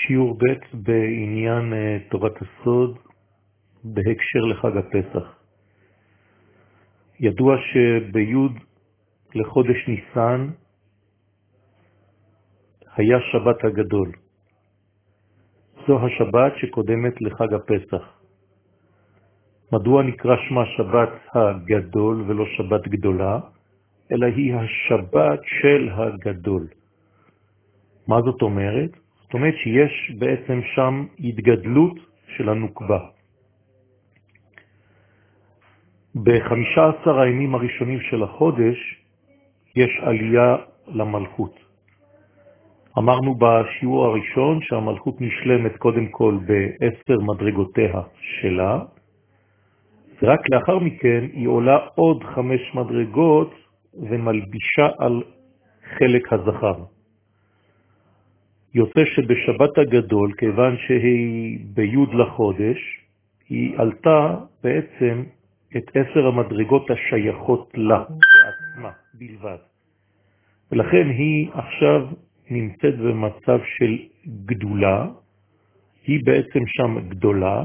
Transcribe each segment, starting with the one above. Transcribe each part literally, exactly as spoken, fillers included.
שיעור ב' בעניין תורת הסוד בהקשר לחג הפסח. ידוע שביוד לחודש ניסן היה שבת הגדול. זו השבת שקודמת לחג הפסח. מדוע נקרא שמה שבת הגדול ולא שבת גדולה, אלא היא השבת של הגדול. מה זאת אומרת? זאת אומרת שיש בעצם שם התגדלות של הנוקבה. ב-חמישה עשר הימים הראשונים של החודש יש עלייה למלכות. אמרנו בשיעור הראשון שהמלכות נשלמת קודם כל בעשר מדרגותיה שלה, ורק לאחר מכן היא עולה עוד חמש מדרגות ומלבישה על חלק הזכר. יוצא שבשבת הגדול, כיוון שהיא ביוד לחודש, היא עלתה בעצם את עשר המדרגות השייכות לה, בעצמה, בלבד. ולכן היא עכשיו נמצאת במצב של גדולה, היא בעצם שם גדולה,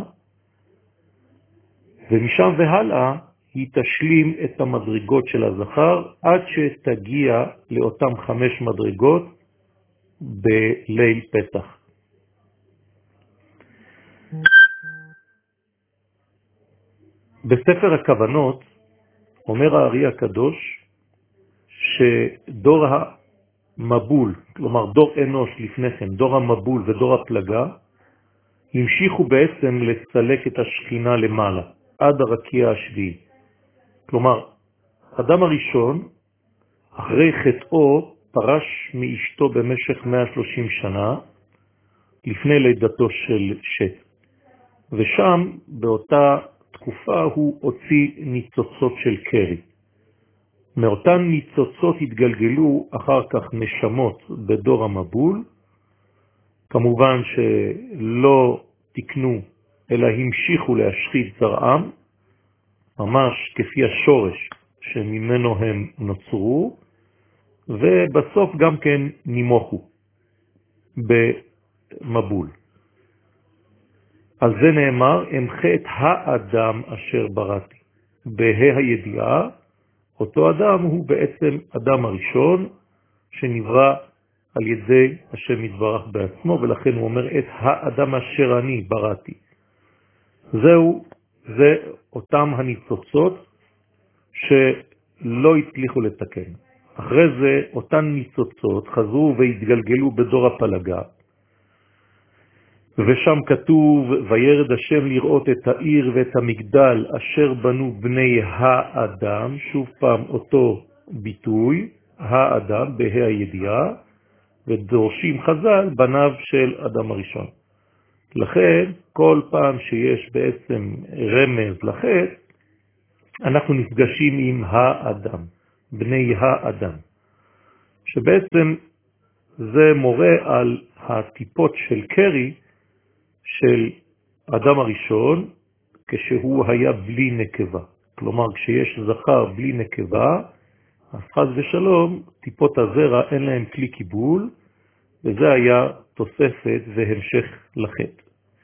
ומשם והלאה היא תשלים את המדרגות של הזכר, עד שתגיע לאותם חמש מדרגות בליל פסח. בספר הכוונות אומר הארי הקדוש שדור המבול, כלומר דור אנוש לפני כן, דור המבול ודור הפלגה, המשיכו בעצם לסלק את השכינה למעלה, עד הרקיע השביעי. כלומר, אדם הראשון, אחרי חטאו, פרש מאשתו במשך מאה ושלושים שנה, לפני לידתו של שת. ושם, באותה תקופה, הוא הוציא ניצוצות של קרי. מאותן ניצוצות התגלגלו אחר כך נשמות בדור המבול, כמובן שלא תקנו, אלא המשיכו להשחית זרעם, ממש כפי השורש שממנו הם נוצרו, ובסוף גם כן נימוכו במבול. על זה נאמר, אמחה את האדם אשר בראתי. בה"א הידיעה, אותו אדם הוא בעצם אדם הראשון שנברא על ידי השם יתברך בעצמו, ולכן הוא אומר את האדם אשר אני בראתי. זהו, זה אותם הניצוצות שלא הצליחו לתקן. אחרי זה אותן ניצוצות חזרו והתגלגלו בדור הפלגה, ושם כתוב, וירד השם לראות את העיר ואת המגדל אשר בנו בני האדם, שוב פעם אותו ביטוי, האדם בה"א הידיעה, ודורשים חז"ל בניו של אדם הראשון. לכן כל פעם שיש בעצם רמז לחטא, אנחנו נפגשים עם האדם, בני האדם, שבעצם זה מורה על הטיפות של קרי של אדם הראשון כשהוא היה בלי נקבה. כלומר, כשיש זכר בלי נקבה, אז חס ושלום, טיפות הזרע אין להם כלי קיבול, וזה היה תוספת והמשך לחטא.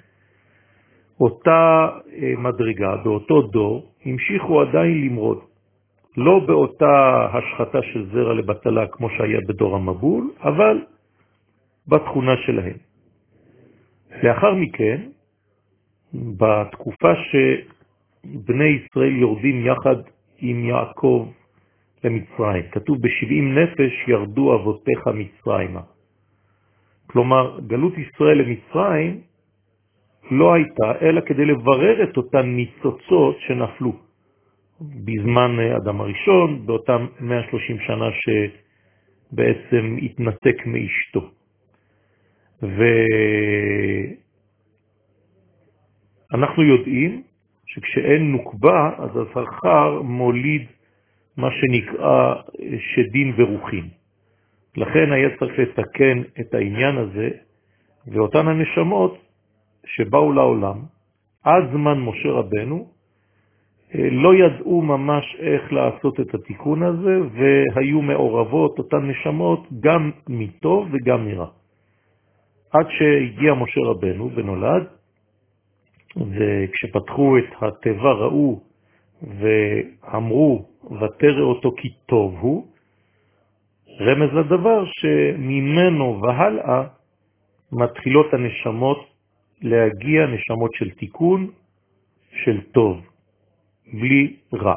אותה מדרגה, באותו דור, המשיכו עדיין למרוד. לא באותה השחתה של זרע לבטלה כמו שהיה בדור המבול, אבל בתכונה שלהם. לאחר מכן, בתקופה שבני ישראל יורדים יחד עם יעקב למצרים, כתוב ב-שבעים נפש ירדו אבותיך מצרימה. כלומר, גלות ישראל למצרים לא הייתה אלא כדי לברר את אותן ניצוצות שנפלו בזמן אדם הראשון, באותם מאה ושלושים שנה שבעצם התנתק מאשתו. ואנחנו יודעים שכשאין נוקבה, אז הזכר מוליד מה שנקרא שדים ורוחים. לכן היה צריך לתקן את העניין הזה, ואותן הנשמות שבאו לעולם, עד זמן משה רבנו, לא ידעו ממש איך לעשות את התיקון הזה, והיו מעורבות אותן נשמות גם מטוב וגם מרע. עד שהגיע משה רבנו ונולד, וכשפתחו את הטבע ראו ואמרו ותרא אותו כי טוב הוא, רמז לדבר שממנו והלאה מתחילות הנשמות להגיע, נשמות של תיקון, של טוב, בלי רע.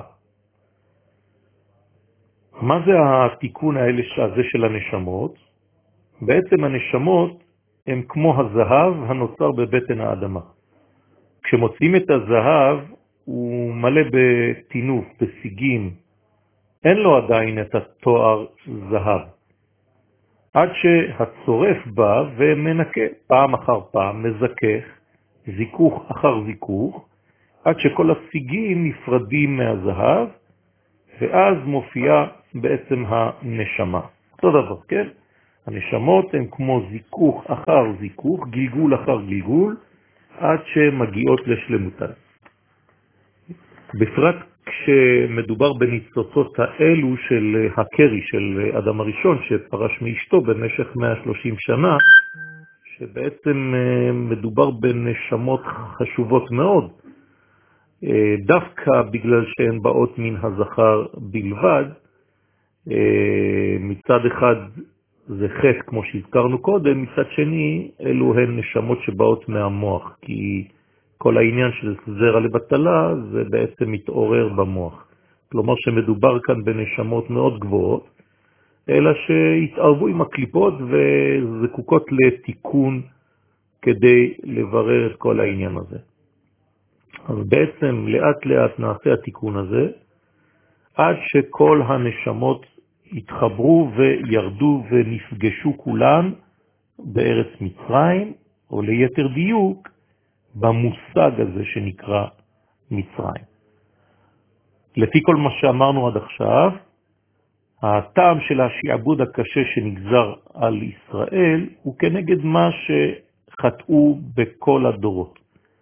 מה זה התיקון האלה הזה של הנשמות? בעצם הנשמות הם כמו הזהב הנוצר בבטן האדמה. כשמוצאים את הזהב הוא מלא בתינוף, בסיגים, אין לו עדיין את התואר זהב. עד שהצורף בא ומנקה פעם אחר פעם, מזכך, זיכוך אחר זיכוך, עד שכל הסיגים נפרדים מהזהב, ואז מופיעה בעצם הנשמה. אותו דבר, כן? הנשמות הן כמו זיכוך אחר זיכוך, גלגול אחר גלגול, עד שמגיעות לשלמותן. בפרט כשמדובר בניצוצות האלו של הקרי, של אדם הראשון, שפרש מאשתו במשך מאה ושלושים שנה, שבעצם מדובר בנשמות חשובות מאוד, דווקא בגלל שהן באות מן הזכר בלבד. מצד אחד זה חטא כמו שהזכרנו קודם, מצד שני אלו הן נשמות שבאות מהמוח, כי כל העניין של זרע לבטלה זה בעצם מתעורר במוח. כלומר שמדובר כאן בנשמות מאוד גבוהות, אלא שהתערבו עם הקליפות וזקוקות לתיקון כדי לברר את כל העניין הזה. אז בעצם לאט לאט נעשה התיקון הזה, עד שכל הנשמות התחברו וירדו ונפגשו כולן בארץ מצרים, או ליתר דיוק, במושג הזה שנקרא מצרים. לפי כל מה שאמרנו עד עכשיו, הטעם של השעבוד הקשה שנגזר על ישראל הוא כנגד מה שחטאו בכל הדורות,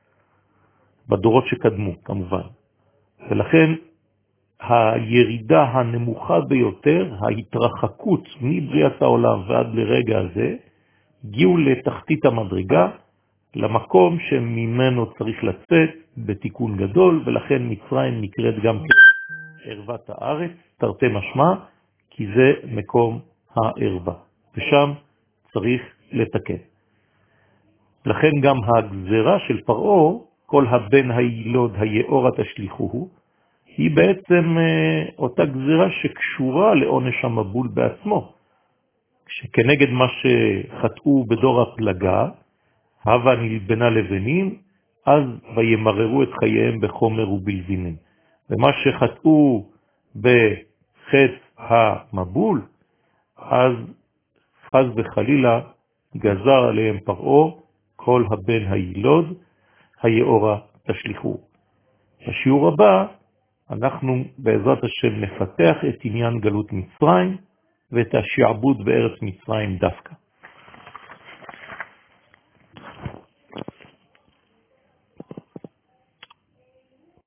בדורות שקדמו כמובן. ולכן הירידה הנמוכה ביותר, ההתרחקות מבריאת העולם ועד לרגע הזה, הגיעו לתחתית המדרגה, למקום שממנו צריך לצאת בתיקון גדול, ולכן מצרים נקראת גם ערוות הארץ, תרתי משמע, כי זה מקום הערווה, ושם צריך לתקן. לכן גם הגזרה של פרעה, כל הבן הילוד היאורה תשליחוהו, היא בעצם אותה גזרה שקשורה לעונש המבול בעצמו, שכנגד מה שחטאו בדור הפלגה, הווה נלבנה לבנים, אז וימררו את חייהם בחומר ובלזינים. ומה שחטאו בחטא המבול, אז חז וחלילה גזר עליהם פרעה, כל הבן הילוד היאורה תשליחו. בשיעור הבא אנחנו בעזרת השם נפתח את עניין גלות מצרים ואת השעבוד בארץ מצרים דווקא.